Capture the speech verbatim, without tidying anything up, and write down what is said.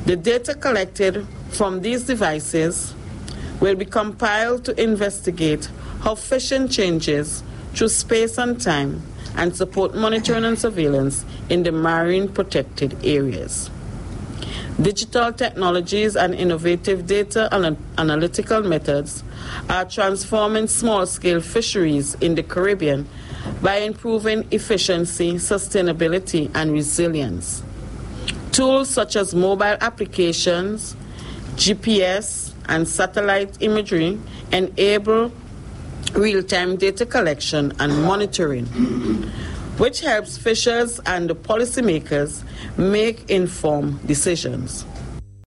The data collected from these devices will be compiled to investigate how fishing changes through space and time and support monitoring and surveillance in the marine protected areas. Digital technologies and innovative data and analytical methods are transforming small-scale fisheries in the Caribbean by improving efficiency, sustainability, and resilience. Tools such as mobile applications, G P S, and satellite imagery enable real-time data collection and monitoring, which helps fishers and the policymakers make informed decisions.